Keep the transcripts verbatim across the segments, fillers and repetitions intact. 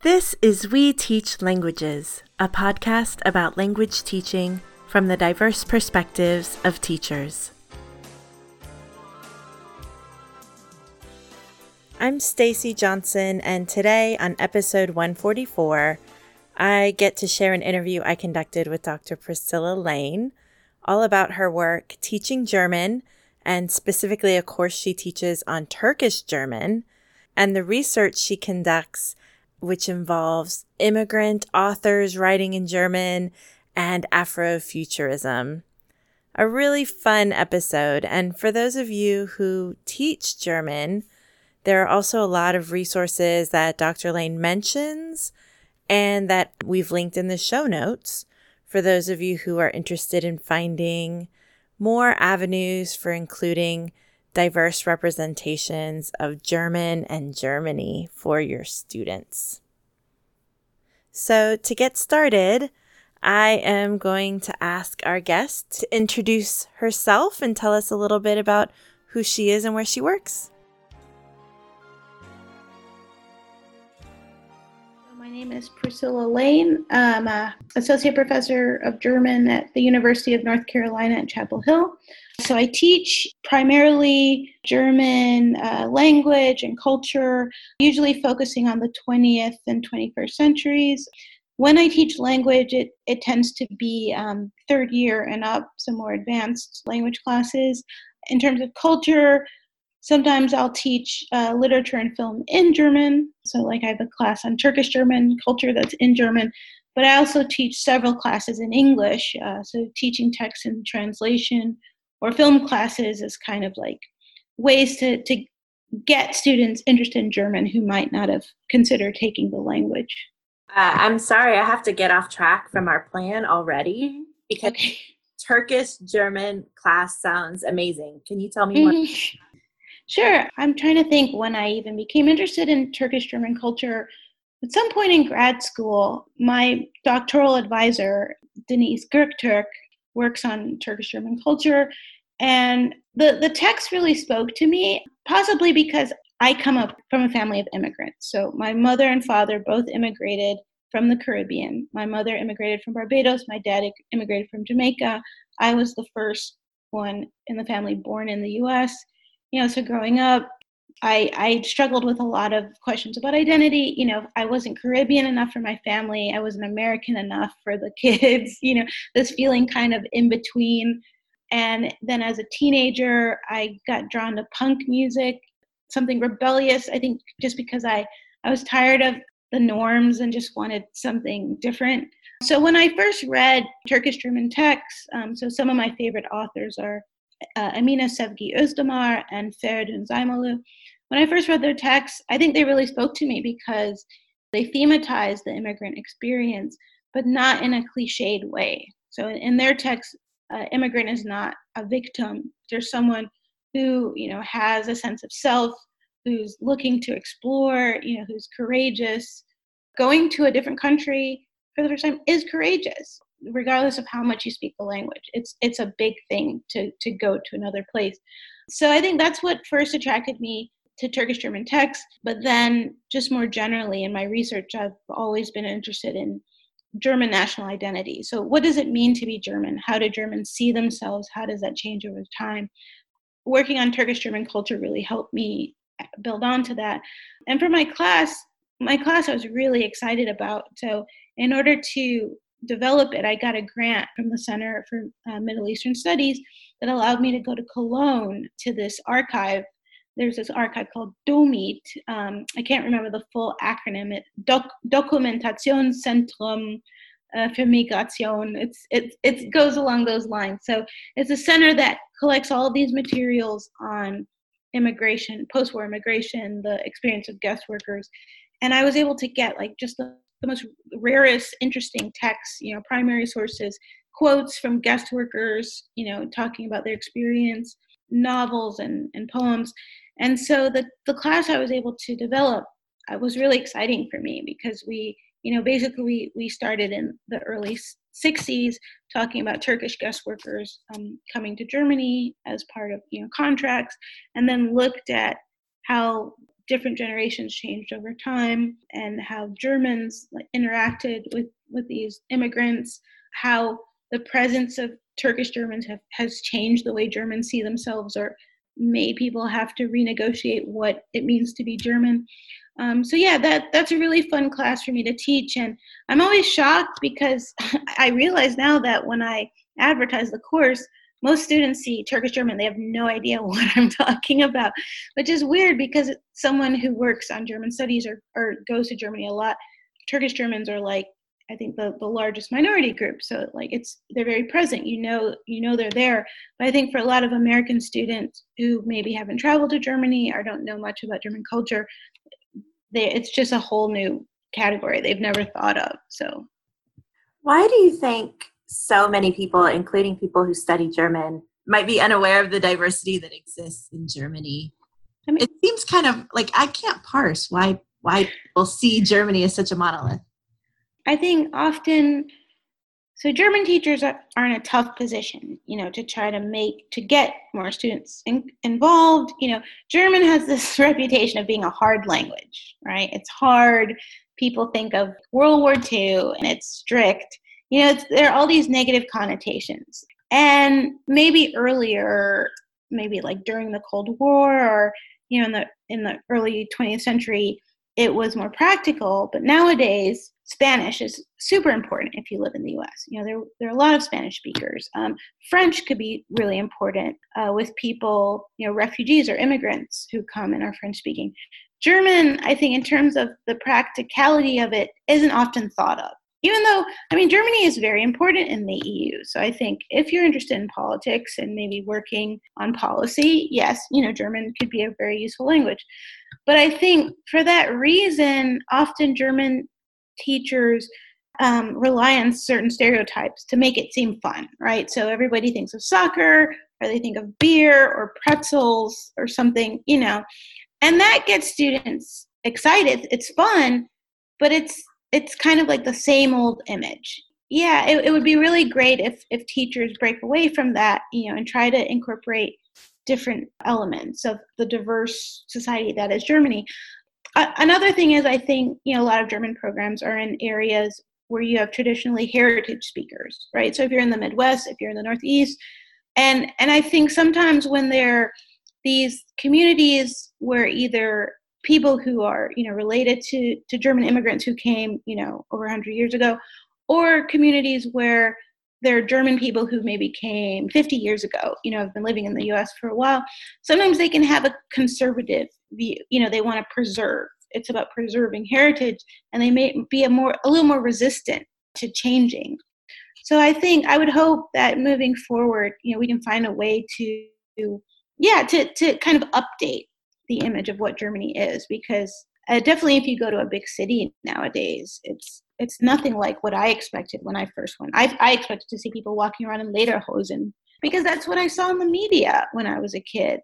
This is We Teach Languages, a podcast about language teaching from the diverse perspectives of teachers. I'm Stacy Johnson, and today on episode one forty-four, I get to share an interview I conducted with Doctor Priscilla Lane, all about her work teaching German, and specifically a course she teaches on Turkish German, and the research she conducts, which involves immigrant authors writing in German and Afrofuturism. A really fun episode, and for those of you who teach German, there are also a lot of resources that Doctor Lane mentions and that we've linked in the show notes for those of you who are interested in finding more avenues for including diverse representations of German and Germany for your students. So to get started, I am going to ask our guest to introduce herself and tell us a little bit about who she is and where she works. My name is Priscilla Lane. I'm an associate professor of German at the University of North Carolina at Chapel Hill. So I teach primarily German uh, language and culture, usually focusing on the twentieth and twenty-first centuries. When I teach language, it, it tends to be um, third year and up, some more advanced language classes. In terms of culture, sometimes I'll teach uh, literature and film in German. So like I have a class on Turkish German culture that's in German, but I also teach several classes in English. Uh, so teaching text and translation or film classes is kind of like ways to, to get students interested in German who might not have considered taking the language. Uh, I'm sorry, I have to get off track from our plan already because Okay. Turkish German class sounds amazing. Can you tell me more? Mm-hmm. Sure. I'm trying to think when I even became interested in Turkish German culture. At some point in grad school, my doctoral advisor, Denise Göktürk, works on Turkish German culture. And the, the text really spoke to me, possibly because I come up from a family of immigrants. So my mother and father both immigrated from the Caribbean. My mother immigrated from Barbados. My dad immigrated from Jamaica. I was the first one in the family born in the U S. You know, so growing up, I, I struggled with a lot of questions about identity. You know, I wasn't Caribbean enough for my family. I wasn't American enough for the kids, you know, this feeling kind of in between. And then as a teenager, I got drawn to punk music, something rebellious, I think just because I, I was tired of the norms and just wanted something different. So when I first read Turkish German texts, um, so some of my favorite authors are Uh, Emine Sevgi Özdemir and Feridun Zaimolu. When I first read their texts, I think they really spoke to me because they thematize the immigrant experience, but not in a cliched way. So in, in their texts, uh, immigrant is not a victim. There's someone who, you know, has a sense of self, who's looking to explore, you know, who's courageous. Going to a different country for the first time is courageous, regardless of how much you speak the language. It's it's a big thing to, to go to another place. So I think that's what first attracted me to Turkish German texts. But then just more generally in my research, I've always been interested in German national identity. So what does it mean to be German? How do Germans see themselves? How does that change over time? Working on Turkish German culture really helped me build onto that. And for my class, my class I was really excited about. So in order to develop it, I got a grant from the Center for uh, Middle Eastern Studies that allowed me to go to Cologne to this archive. There's this archive called DOMIT. Um, I can't remember the full acronym. It Doc- Dokumentationszentrum uh, für Migration. It's it it goes along those lines. So it's a center that collects all of these materials on immigration, post-war immigration, the experience of guest workers, and I was able to get like just the the most rarest, interesting texts, you know, primary sources, quotes from guest workers, you know, talking about their experience, novels and, and poems. And so the, the class I was able to develop uh, was really exciting for me because we, you know, basically we, we started in the early sixties talking about Turkish guest workers um, coming to Germany as part of, you know, contracts, and then looked at how different generations changed over time and how Germans like, interacted with, with these immigrants, how the presence of Turkish Germans have, has changed the way Germans see themselves or made people have to renegotiate what it means to be German. Um, so yeah, that that's a really fun class for me to teach. And I'm always shocked because I realize now that when I advertise the course, most students see Turkish German. They have no idea what I'm talking about, which is weird because someone who works on German studies or, or goes to Germany a lot, Turkish Germans are like, I think the, the largest minority group. So like it's, they're very present, you know, you know, they're there. But I think for a lot of American students who maybe haven't traveled to Germany or don't know much about German culture, they, it's just a whole new category they've never thought of. So why do you think so many people, including people who study German, might be unaware of the diversity that exists in Germany? I mean, it seems kind of like I can't parse why why people see Germany as such a monolith. I think often, so German teachers are, are in a tough position, you know, to try to make, to get more students in, involved. You know, German has this reputation of being a hard language, right? It's hard. People think of World War Two and it's strict. You know, it's, there are all these negative connotations. And maybe earlier, maybe like during the Cold War or, you know, in the in the early twentieth century, it was more practical. But nowadays, Spanish is super important if you live in the U S. You know, there, there are a lot of Spanish speakers. Um, French could be really important uh, with people, you know, refugees or immigrants who come and are French speaking. German, I think in terms of the practicality of it, isn't often thought of. Even though, I mean, Germany is very important in the E U. So I think if you're interested in politics and maybe working on policy, yes, you know, German could be a very useful language. But I think for that reason, often German teachers um, rely on certain stereotypes to make it seem fun, right? So everybody thinks of soccer, or they think of beer or pretzels or something, you know, and that gets students excited. It's fun, but it's it's kind of like the same old image. Yeah, it, it would be really great if if teachers break away from that, you know, and try to incorporate different elements of the diverse society that is Germany. Uh, another thing is I think, you know, a lot of German programs are in areas where you have traditionally heritage speakers, right? So if you're in the Midwest, if you're in the Northeast, and and I think sometimes when there are these communities where either people who are, you know, related to, to German immigrants who came, you know, over one hundred years ago, or communities where there are German people who maybe came fifty years ago, you know, have been living in the U S for a while. Sometimes they can have a conservative view. You know, they want to preserve. It's about preserving heritage, and they may be a more, a little more resistant to changing. So I think I would hope that moving forward, you know, we can find a way to, yeah, to to kind of update the image of what Germany is, because uh, definitely if you go to a big city nowadays, it's it's nothing like what I expected when I first went. I, I expected to see people walking around in lederhosen because that's what I saw in the media when I was a kid.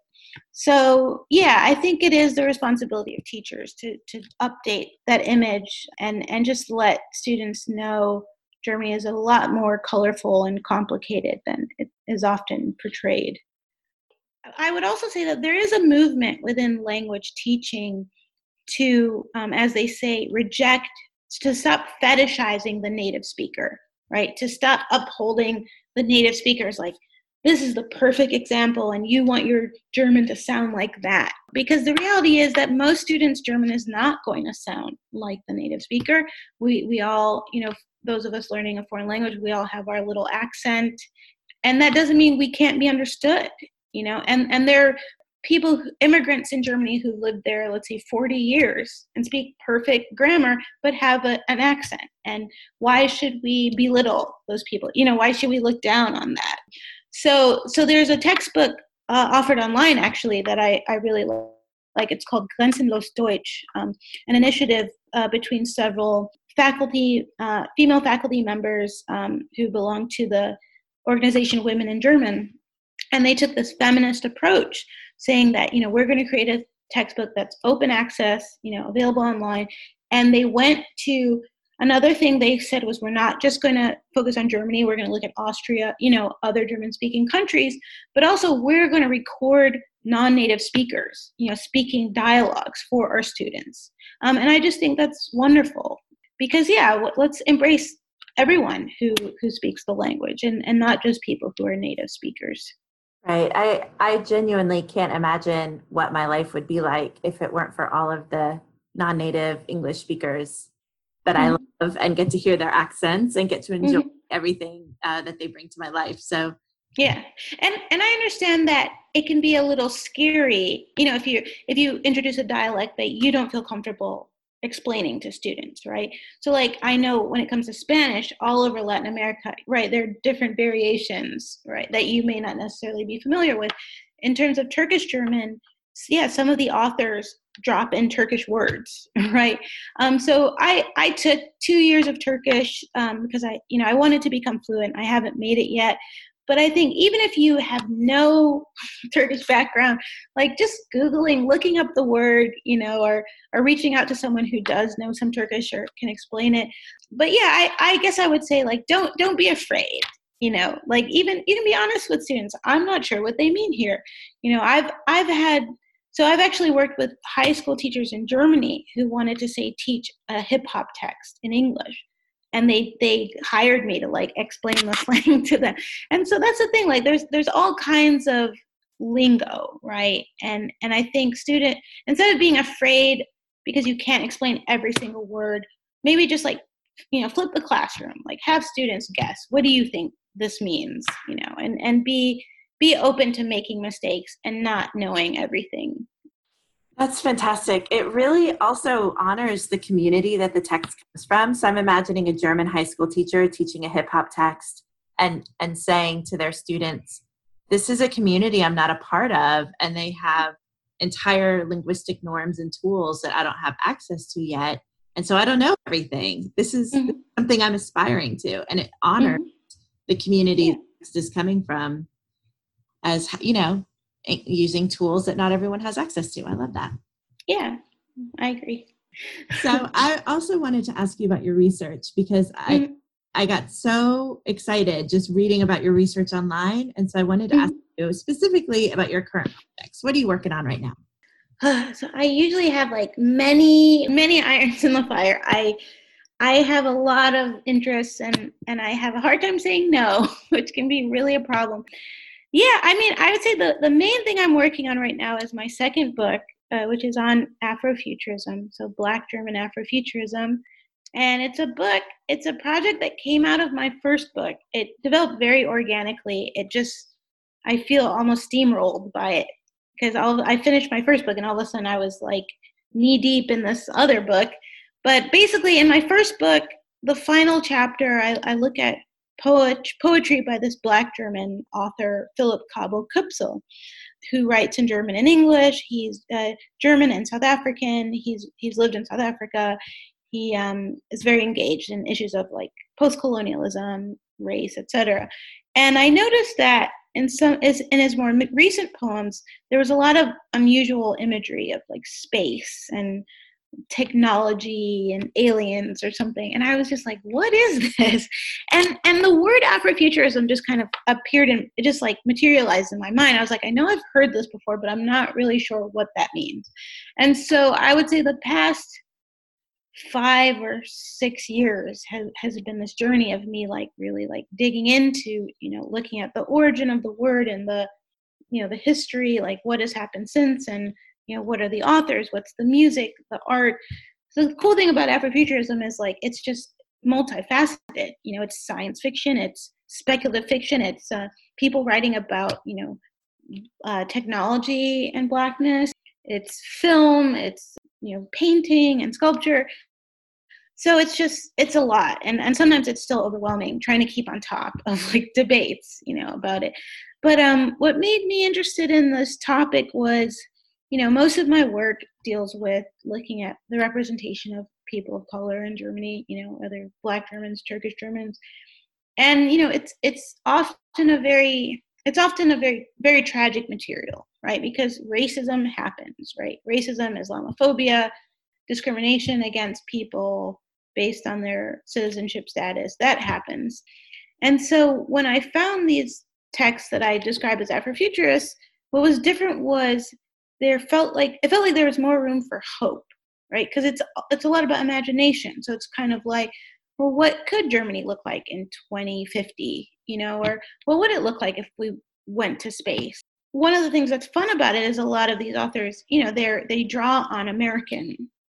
So yeah, I think it is the responsibility of teachers to to update that image and, and just let students know Germany is a lot more colorful and complicated than it is often portrayed. I would also say that there is a movement within language teaching to, um, as they say, reject, to stop fetishizing the native speaker, right? To stop upholding the native speakers like, this is the perfect example and you want your German to sound like that. Because the reality is that most students' German is not going to sound like the native speaker. We, we all, you know, those of us learning a foreign language, we all have our little accent. And that doesn't mean we can't be understood. You know, and, and there are people, immigrants in Germany who lived there, let's say forty years and speak perfect grammar, but have a, an accent. And why should we belittle those people? You know, why should we look down on that? So so there's a textbook uh, offered online, actually, that I, I really like. It's called Grenzenlos Deutsch, um, an initiative uh, between several faculty, uh, female faculty members um, who belong to the organization Women in German. And they took this feminist approach, saying that, you know, we're going to create a textbook that's open access, you know, available online. And they went to Another thing they said was, we're not just going to focus on Germany, we're going to look at Austria, you know, other German-speaking countries, but also we're going to record non-native speakers, you know, speaking dialogues for our students. Um, and I just think that's wonderful because, yeah, let's embrace everyone who, who speaks the language and, and not just people who are native speakers. Right. I, I genuinely can't imagine what my life would be like if it weren't for all of the non-native English speakers that mm-hmm. I love and get to hear their accents and get to enjoy mm-hmm. everything uh, that they bring to my life. So yeah. And and I understand that it can be a little scary, you know, if you if you introduce a dialect that you don't feel comfortable explaining to students, right? So like, I know when it comes to Spanish, all over Latin America, right, there are different variations, right, that you may not necessarily be familiar with. In terms of Turkish German, yeah, some of the authors drop in Turkish words, right? Um, so I, I took two years of Turkish um, because I, you know, I wanted to become fluent. I haven't made it yet. But I think even if you have no Turkish background, like just Googling, looking up the word, you know, or or reaching out to someone who does know some Turkish or can explain it. But yeah, I, I guess I would say, like, don't don't be afraid, you know, like even you can be honest with students. I'm not sure what they mean here. You know, I've I've had so I've actually worked with high school teachers in Germany who wanted to, say, teach a hip hop text in English. And they they hired me to like explain the slang to them. And so that's the thing, like there's there's all kinds of lingo, right? And and I think student, instead of being afraid because you can't explain every single word, maybe just like, you know, flip the classroom, like have students guess, what do you think this means, you know, and, and be be open to making mistakes and not knowing everything. That's fantastic. It really also honors the community that the text comes from. So I'm imagining a German high school teacher teaching a hip hop text and, and saying to their students, this is a community I'm not a part of, and they have entire linguistic norms and tools that I don't have access to yet. And so I don't know everything. This is mm-hmm. something I'm aspiring to. And it honors mm-hmm. the community yeah. text is coming from as, you know, using tools that not everyone has access to. I love that. Yeah, I agree. So I also wanted to ask you about your research because I mm-hmm. I got so excited just reading about your research online. And so I wanted to mm-hmm. ask you specifically about your current projects. What are you working on right now? So I usually have like many, many irons in the fire. I I have a lot of interests and, and I have a hard time saying no, which can be really a problem. Yeah, I mean, I would say the, the main thing I'm working on right now is my second book, uh, which is on Afrofuturism, so Black German Afrofuturism. And it's a book, it's a project that came out of my first book. It developed very organically. It just, I feel almost steamrolled by it because all, I finished my first book and all of a sudden I was like knee deep in this other book. But basically in my first book, the final chapter, I, I look at Poet, poetry by this Black German author, Philip Kabo Kupsel, who writes in German and English. He's uh, German and South African. He's he's lived in South Africa. He um, is very engaged in issues of like post-colonialism, race, et cetera. And I noticed that in some is in his more recent poems, there was a lot of unusual imagery of like space and technology and aliens or something, and I was just like, what is this? And and the word Afrofuturism just kind of appeared and it just like materialized in my mind. I was like, I know I've heard this before, but I'm not really sure what that means. And so I would say the past five or six years has has been this journey of me like really like digging into, you know, looking at the origin of the word and the, you know, the history, like what has happened since, and you know, what are the authors? What's the music, the art? So the cool thing about Afrofuturism is like, it's just multifaceted. You know, it's science fiction, it's speculative fiction, it's uh, people writing about, you know, uh, technology and Blackness. It's film, it's, you know, painting and sculpture. So it's just, it's a lot. And, and sometimes it's still overwhelming trying to keep on top of like debates, you know, about it. But um, what made me interested in this topic was, you know, most of my work deals with looking at the representation of people of color in Germany, you know, whether Black Germans, Turkish Germans. And, you know, it's it's often a very, it's often a very, very tragic material, right? Because racism happens, right? Racism, Islamophobia, discrimination against people based on their citizenship status. That happens. And so when I found these texts that I describe as Afrofuturists, what was different was there felt like it felt like there was more room for hope, right? Because it's it's a lot about imagination. So it's kind of like, well, what could Germany look like in twenty fifty? You know, or what would it look like if we went to space? One of the things that's fun about it is a lot of these authors, you know, they're they draw on American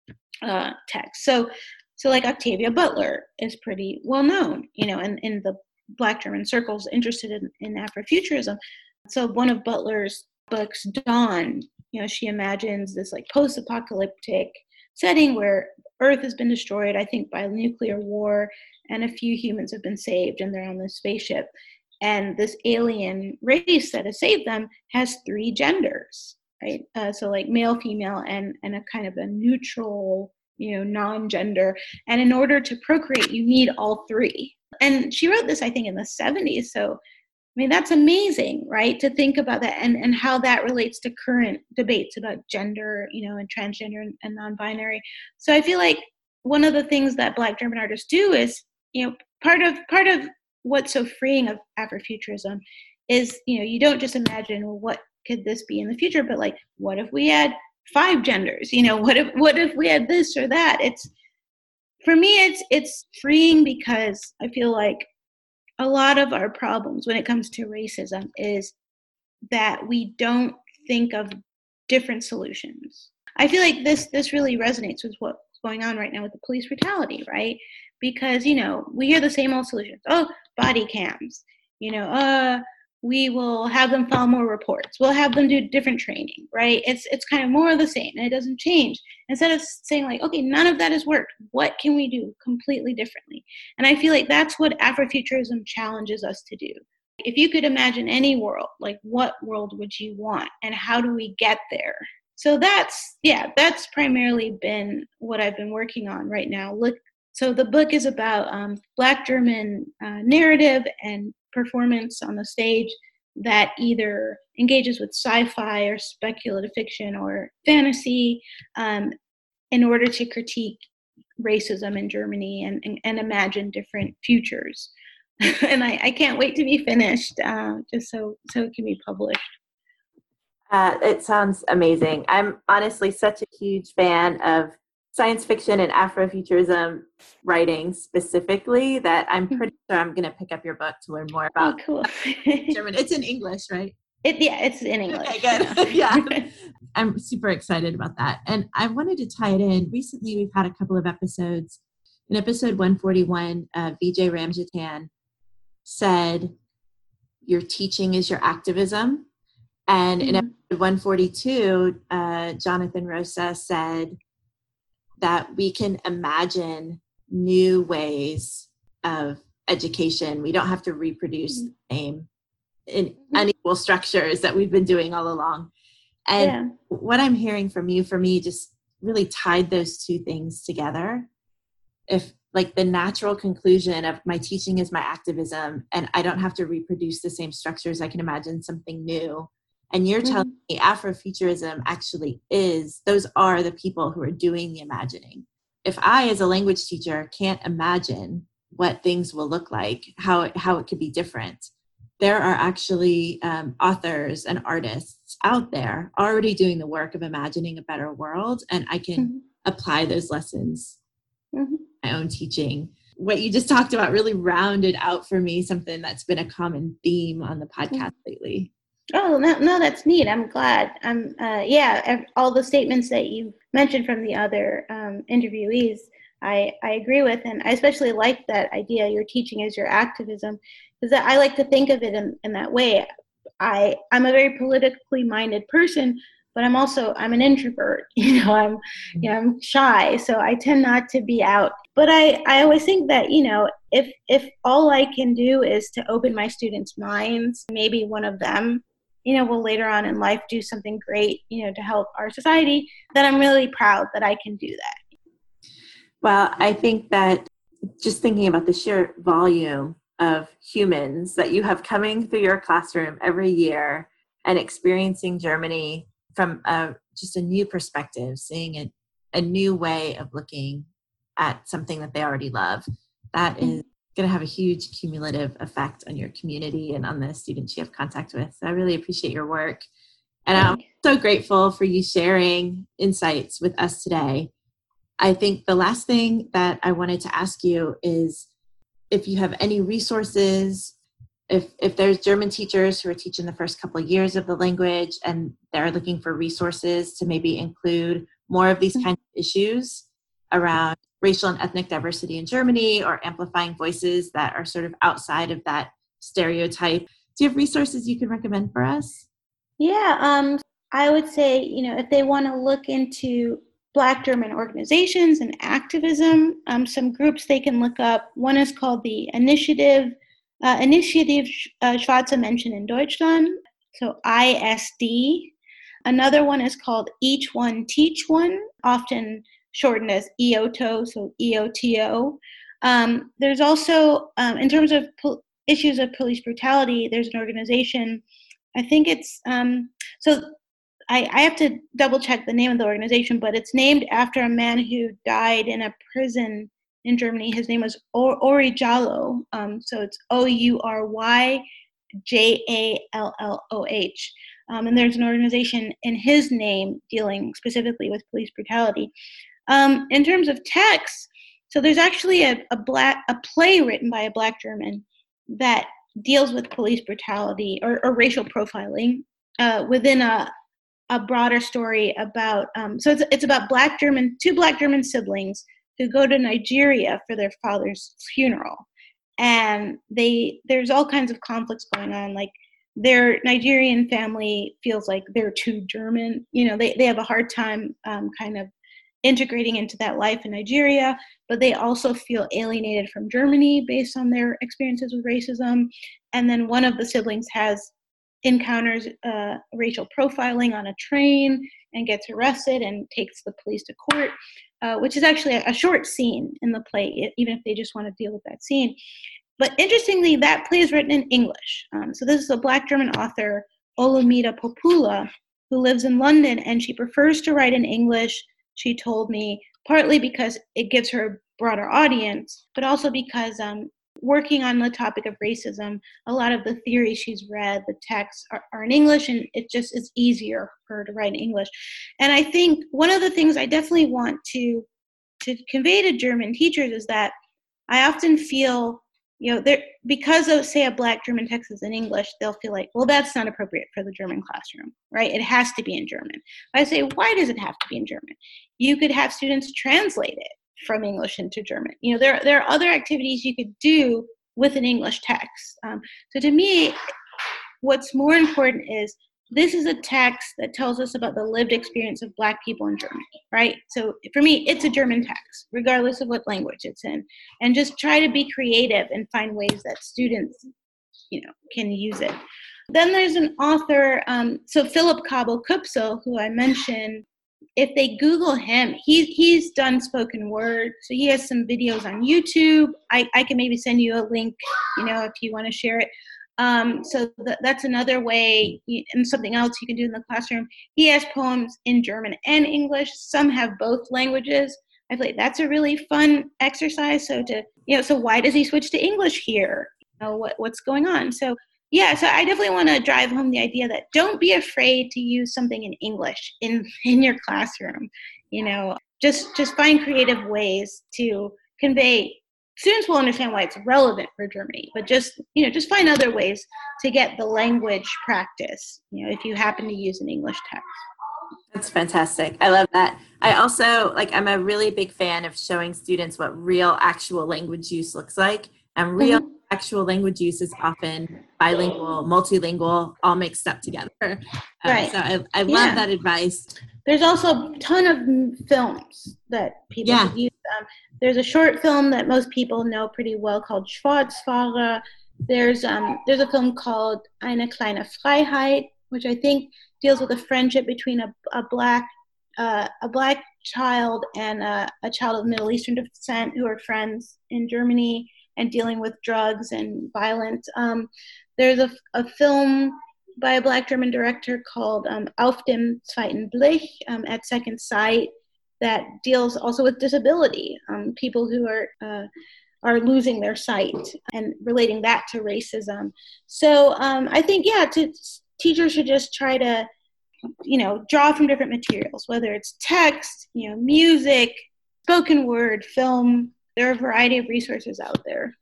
uh, texts. So, so like Octavia Butler is pretty well known, you know, in, in the Black German circles interested in, in Afrofuturism. So one of Butler's books, Dawn, you know, she imagines this like post-apocalyptic setting where Earth has been destroyed, I think, by a nuclear war, and a few humans have been saved, and they're on this spaceship. And this alien race that has saved them has three genders, right? Uh, so like male, female, and, and a kind of a neutral, you know, non-gender. And in order to procreate, you need all three. And she wrote this, I think, in the seventies. So, I mean, that's amazing, right? To think about that and, and how that relates to current debates about gender, you know, and transgender and, and non-binary. So I feel like one of the things that Black German artists do is, you know, part of part of what's so freeing of Afrofuturism is, you know, you don't just imagine, well, what could this be in the future, but like, what if we had five genders? You know, what if what if we had this or that? It's for me, it's it's freeing because I feel like a lot of our problems when it comes to racism is that we don't think of different solutions. I feel like this this really resonates with what's going on right now with the police brutality, right? Because, you know, we hear the same old solutions. Oh, body cams. You know, uh, we will have them file more reports. We'll have them do different training, right? It's it's kind of more of the same, and it doesn't change. Instead of saying like, okay, none of that has worked. What can we do completely differently? And I feel like that's what Afrofuturism challenges us to do. If you could imagine any world, like what world would you want, and how do we get there? So that's, yeah, that's primarily been what I've been working on right now. Look, so the book is about um, Black German uh, narrative and performance on the stage that either engages with sci-fi or speculative fiction or fantasy um, in order to critique racism in Germany and, and, and imagine different futures. And I, I can't wait to be finished, uh, just so, so it can be published. Uh, it sounds amazing. I'm honestly such a huge fan of science fiction and Afrofuturism writing specifically that I'm pretty sure I'm going to pick up your book to learn more about. Oh, cool. German. It's in English, right? It, yeah, it's in English. Okay, good. Yeah. I'm super excited about that. And I wanted to tie it in. Recently, we've had a couple of episodes. In episode one forty-one, uh, Vijay Ramjatan said, your teaching is your activism. And mm-hmm. in episode one forty-two, uh, Jonathan Rosa said that we can imagine new ways of education. We don't have to reproduce mm-hmm. the same in mm-hmm. unequal structures that we've been doing all along. And yeah. what I'm hearing from you, for me, just really tied those two things together. If like the natural conclusion of my teaching is my activism, and I don't have to reproduce the same structures, I can imagine something new. And you're mm-hmm. telling me Afrofuturism actually is, those are the people who are doing the imagining. If I, as a language teacher, can't imagine what things will look like, how it, how it could be different, there are actually um, authors and artists out there already doing the work of imagining a better world, and I can mm-hmm. apply those lessons mm-hmm. in my own teaching. What you just talked about really rounded out for me something that's been a common theme on the podcast mm-hmm. lately. Oh, no, no, that's neat. I'm glad. Um, uh, yeah, all the statements that you mentioned from the other um, interviewees, I, I agree with. And I especially like that idea, your teaching is your activism, because I like to think of it in, in that way. I, I'm a very politically minded person, but I'm also, I'm an introvert. You know, I'm, you know, I'm shy, so I tend not to be out. But I, I always think that, you know, if, if all I can do is to open my students' minds, maybe one of them, you know, will later on in life do something great, you know, to help our society, then I'm really proud that I can do that. Well, I think that just thinking about the sheer volume of humans that you have coming through your classroom every year and experiencing Germany from a, just a new perspective, seeing a, a new way of looking at something that they already love, that is going to have a huge cumulative effect on your community and on the students you have contact with. So I really appreciate your work. And I'm so grateful for you sharing insights with us today. I think the last thing that I wanted to ask you is if you have any resources, if if there's German teachers who are teaching the first couple of years of the language and they're looking for resources to maybe include more of these kinds of issues around racial and ethnic diversity in Germany, or amplifying voices that are sort of outside of that stereotype, do you have resources you can recommend for us? Yeah, um, I would say, you know, if they want to look into Black German organizations and activism, um, some groups they can look up. One is called the Initiative, uh, Initiative uh, Schwarze Menschen in Deutschland, so I S D. Another one is called Each One Teach One, often shortened as E O T O, so E O T O. Um, there's also, um, in terms of pol- issues of police brutality, there's an organization, I think it's, um, so I, I have to double check the name of the organization, but it's named after a man who died in a prison in Germany. His name was or- Uri Jalloh. Um, so it's O U R Y J A L L O H. Um, and there's an organization in his name dealing specifically with police brutality. Um, in terms of text, so there's actually a, a black a play written by a Black German that deals with police brutality or, or racial profiling uh, within a a broader story about. Um, so it's it's about Black German two Black German siblings who go to Nigeria for their father's funeral, and they there's all kinds of conflicts going on. Like their Nigerian family feels like they're too German. You know, they they have a hard time um, kind of integrating into that life in Nigeria, but they also feel alienated from Germany based on their experiences with racism. And then one of the siblings has encounters uh, racial profiling on a train and gets arrested and takes the police to court, uh, which is actually a, a short scene in the play, even if they just want to deal with that scene. But interestingly, that play is written in English. Um, so this is a Black German author, Olumide Popoola, who lives in London, and she prefers to write in English, she told me, partly because it gives her a broader audience, but also because um, working on the topic of racism, a lot of the theories she's read, the texts are, are in English, and it just is easier for her to write in English. And I think one of the things I definitely want to to convey to German teachers is that I often feel, you know, there because of, say, a Black German text is in English, they'll feel like, well, that's not appropriate for the German classroom, right? It has to be in German. I say, why does it have to be in German? You could have students translate it from English into German. You know, there there are other activities you could do with an English text. Um, so to me, what's more important is this is a text that tells us about the lived experience of Black people in Germany, right? So for me, it's a German text, regardless of what language it's in. And just try to be creative and find ways that students, you know, can use it. Then there's an author, um, so Philip Kabel-Kupsel, who I mentioned. If they Google him, he, he's done spoken word. So he has some videos on YouTube. I, I can maybe send you a link, you know, if you want to share it. Um, so th- that's another way, and something else you can do in the classroom. He has poems in German and English. Some have both languages. I feel like that's a really fun exercise. So to, you know, so why does he switch to English here? You know, what, what's going on? So yeah, so I definitely want to drive home the idea that don't be afraid to use something in English in, in your classroom. You know, just just find creative ways to convey. Students will understand why it's relevant for Germany, but just, you know, just find other ways to get the language practice, you know, if you happen to use an English text. That's fantastic. I love that. I also, like, I'm a really big fan of showing students what real actual language use looks like. And real mm-hmm. actual language use is often bilingual, multilingual, all mixed up together. Um, right. So I, I love yeah. that advice. There's also a ton of films that people yeah. could use. Um, there's a short film that most people know pretty well called Schwarzfahrer. There's um, there's a film called Eine kleine Freiheit, which I think deals with a friendship between a, a black uh, a black child and a, a child of Middle Eastern descent who are friends in Germany and dealing with drugs and violence. Um, there's a, a film by a Black German director called um, Auf dem zweiten Blick, um, At Second Sight, that deals also with disability, um, people who are uh, are losing their sight, and relating that to racism. So um, I think, yeah, to, teachers should just try to, you know, draw from different materials, whether it's text, you know, music, spoken word, film. There are a variety of resources out there.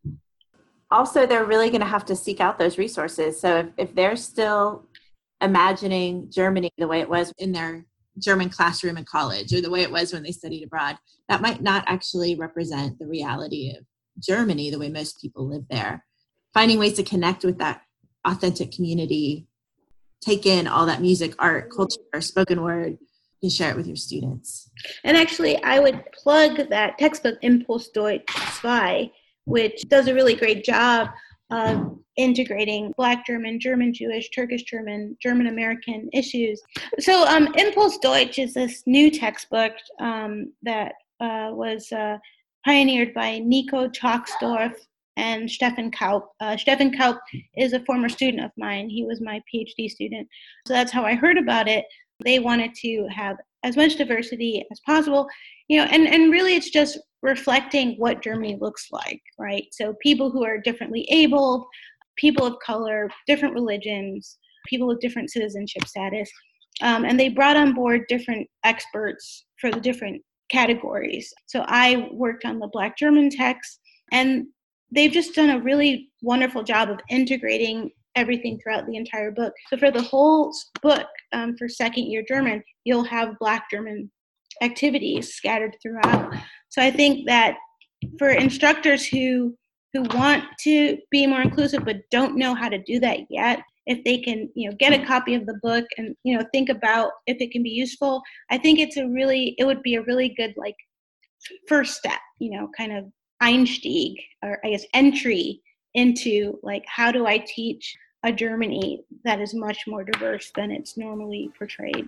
Also, they're really going to have to seek out those resources. So if, if they're still imagining Germany the way it was in their German classroom in college, or the way it was when they studied abroad, that might not actually represent the reality of Germany the way most people live there. Finding ways to connect with that authentic community, take in all that music, art, culture, spoken word, and share it with your students. And actually, I would plug that textbook, Impuls Deutsch two, which does a really great job of integrating Black German, German Jewish, Turkish German, German American issues. So um, Impuls Deutsch is this new textbook um, that uh, was uh, pioneered by Nico Chalksdorf and Stefan Kaup. Uh, Stefan Kaup is a former student of mine. He was my PhD student. So that's how I heard about it. They wanted to have as much diversity as possible, you know, and, and really it's just reflecting what Germany looks like, right? So people who are differently abled, people of color, different religions, people with different citizenship status. Um, and they brought on board different experts for the different categories. So I worked on the Black German text, and they've just done a really wonderful job of integrating everything throughout the entire book. So for the whole book, um, for second year German, you'll have Black German activities scattered throughout. So I think that for instructors who who want to be more inclusive but don't know how to do that yet, if they can, you know, get a copy of the book and, you know, think about if it can be useful, I think it's a really, it would be a really good, like, first step, you know, kind of Einstieg, or I guess entry into, like, how do I teach a Germany that is much more diverse than it's normally portrayed.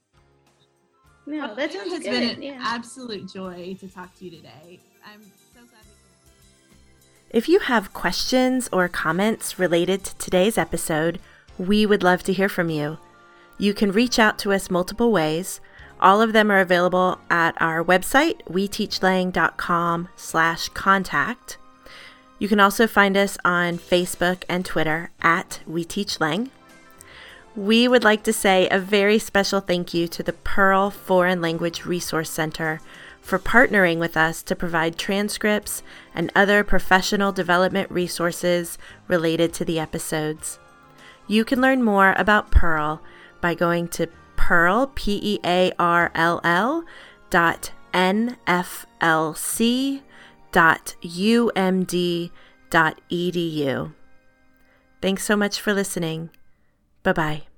No, well, that sounds it's good. been an yeah. absolute joy to talk to you today. I'm so glad we could. If you have questions or comments related to today's episode, we would love to hear from you. You can reach out to us multiple ways. All of them are available at our website, weteachlang.com slash contact. You can also find us on Facebook and Twitter at WeTeachLang. We would like to say a very special thank you to the Pearl Foreign Language Resource Center for partnering with us to provide transcripts and other professional development resources related to the episodes. You can learn more about Pearl by going to Pearl, P E A R L L, dot N F L C dot U M D dot E D U. Thanks so much for listening. Bye-bye.